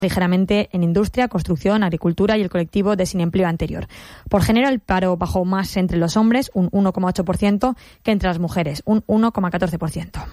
ligeramente en industria, construcción, agricultura y el colectivo de sin empleo anterior. Por género, el paro bajó más entre los hombres, un 1,8%, que entre las mujeres, un 1,14%.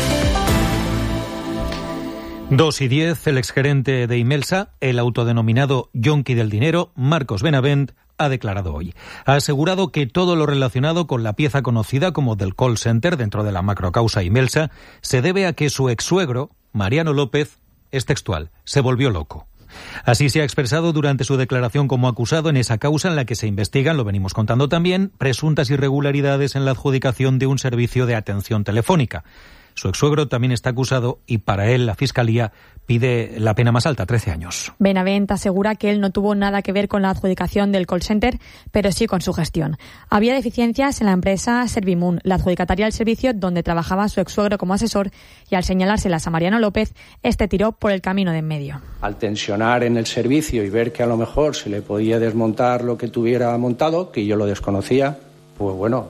2:10, el exgerente de Imelsa, el autodenominado yonki del dinero, Marcos Benavent, ha declarado hoy. Ha asegurado que todo lo relacionado con la pieza conocida como del call center dentro de la macrocausa Imelsa se debe a que su exsuegro, Mariano López, es textual, se volvió loco. Así se ha expresado durante su declaración como acusado en esa causa en la que se investigan, lo venimos contando también, presuntas irregularidades en la adjudicación de un servicio de atención telefónica. Su exsuegro también está acusado y para él la Fiscalía pide la pena más alta, 13 años. Benavent asegura que él no tuvo nada que ver con la adjudicación del call center, pero sí con su gestión. Había deficiencias en la empresa Servimun, la adjudicataria del servicio donde trabajaba su exsuegro como asesor, y al señalárselas a Mariano López, este tiró por el camino de en medio. Al tensionar en el servicio y ver que a lo mejor se le podía desmontar lo que tuviera montado, que yo lo desconocía, pues bueno,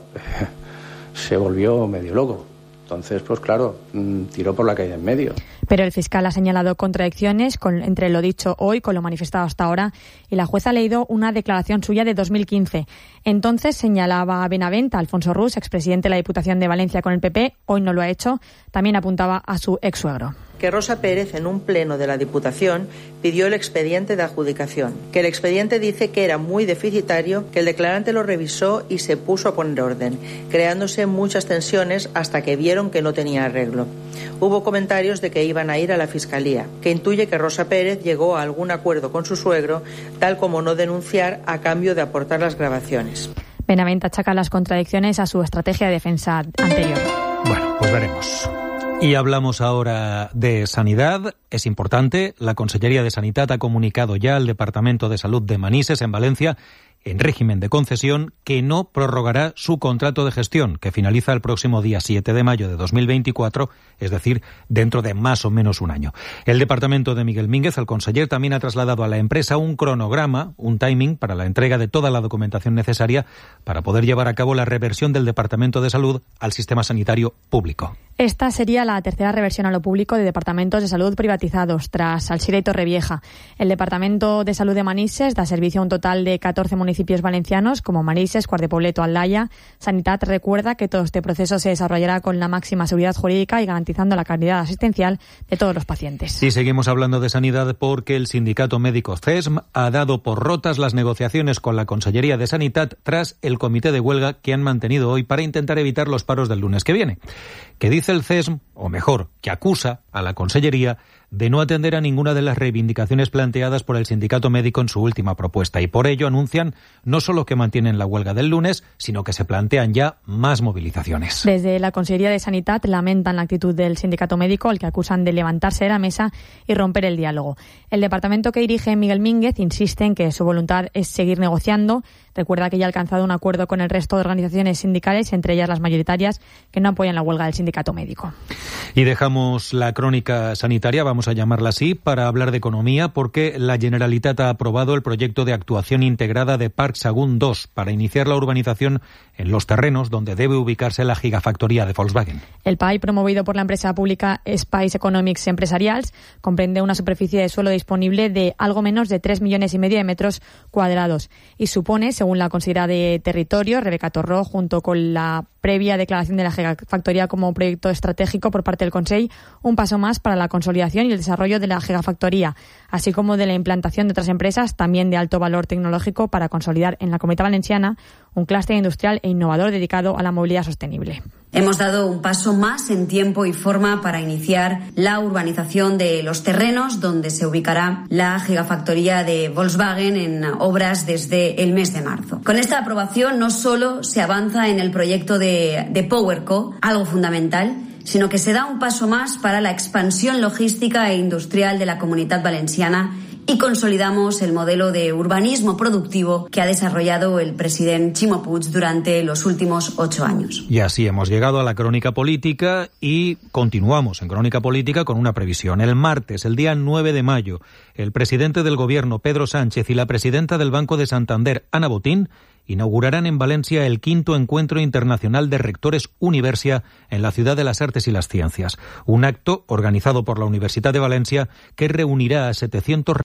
se volvió medio loco. Entonces, pues claro, tiró por la calle en medio. Pero el fiscal ha señalado contradicciones entre lo dicho hoy con lo manifestado hasta ahora, y la jueza ha leído una declaración suya de 2015. Entonces señalaba a Benavent, a Alfonso Rus, expresidente de la Diputación de Valencia con el PP, hoy no lo ha hecho, también apuntaba a su exsuegro. Que Rosa Pérez, en un pleno de la Diputación, pidió el expediente de adjudicación, que el expediente dice que era muy deficitario, que el declarante lo revisó y se puso a poner orden, creándose muchas tensiones hasta que vieron que no tenía arreglo. Hubo comentarios de que iban a ir a la Fiscalía, que intuye que Rosa Pérez llegó a algún acuerdo con su suegro, tal como no denunciar a cambio de aportar las grabaciones. Benavent achaca las contradicciones a su estrategia de defensa anterior. Bueno, pues veremos. Y hablamos ahora de sanidad. Es importante, la Consellería de Sanidad ha comunicado ya al Departamento de Salud de Manises, en Valencia, en régimen de concesión, que no prorrogará su contrato de gestión, que finaliza el próximo día 7 de mayo de 2024, es decir, dentro de más o menos un año. El departamento de Miguel Mínguez, el conseller, también ha trasladado a la empresa un cronograma, un timing para la entrega de toda la documentación necesaria para poder llevar a cabo la reversión del Departamento de Salud al sistema sanitario público. Esta sería la tercera reversión a lo público de departamentos de salud privatizados, tras Alsira y Torrevieja. El Departamento de Salud de Manises da servicio a un total de 14 municipios valencianos, como Manises, Quart de Poblet o Aldaya. Sanidad recuerda que todo este proceso se desarrollará con la máxima seguridad jurídica y garantizando la calidad asistencial de todos los pacientes. Y seguimos hablando de sanidad porque el sindicato médico CESM ha dado por rotas las negociaciones con la Consellería de Sanidad tras el comité de huelga que han mantenido hoy para intentar evitar los paros del lunes que viene. Que dice el CESM, o mejor, que acusa a la Consellería de no atender a ninguna de las reivindicaciones planteadas por el sindicato médico en su última propuesta, y por ello anuncian no solo que mantienen la huelga del lunes, sino que se plantean ya más movilizaciones. Desde la Consellería de Sanidad lamentan la actitud del sindicato médico, al que acusan de levantarse de la mesa y romper el diálogo. El departamento que dirige Miguel Mínguez insiste en que su voluntad es seguir negociando. Recuerda que ya ha alcanzado un acuerdo con el resto de organizaciones sindicales, entre ellas las mayoritarias, que no apoyan la huelga del sindicato médico. Y dejamos la crónica sanitaria, vamos a llamarla así, para hablar de economía, porque la Generalitat ha aprobado el proyecto de actuación integrada de Parc Sagunt 2 para iniciar la urbanización en los terrenos donde debe ubicarse la gigafactoría de Volkswagen. El PAI, promovido por la empresa pública Spice Economics Empresarials, comprende una superficie de suelo disponible de algo menos de 3,5 millones de metros cuadrados y supone, según la consejera de Territorio, Rebeca Torró, junto con la previa declaración de la gigafactoría como proyecto estratégico por parte del Consell, un paso más para la consolidación y el desarrollo de la gigafactoría, así como de la implantación de otras empresas también de alto valor tecnológico para consolidar en la Comunidad Valenciana un clúster industrial e innovador dedicado a la movilidad sostenible. Hemos dado un paso más en tiempo y forma para iniciar la urbanización de los terrenos donde se ubicará la gigafactoría de Volkswagen en obras desde el mes de marzo. Con esta aprobación no solo se avanza en el proyecto de PowerCo, algo fundamental, sino que se da un paso más para la expansión logística e industrial de la Comunidad Valenciana y consolidamos el modelo de urbanismo productivo que ha desarrollado el presidente Ximo Puig durante los últimos 8 años. Y así hemos llegado a la crónica política y continuamos en crónica política con una previsión. El martes, el día 9 de mayo, el presidente del Gobierno, Pedro Sánchez, y la presidenta del Banco de Santander, Ana Botín, inaugurarán en Valencia el 5º Encuentro Internacional de Rectores Universia en la Ciudad de las Artes y las Ciencias. Un acto organizado por la Universidad de Valencia que reunirá a 700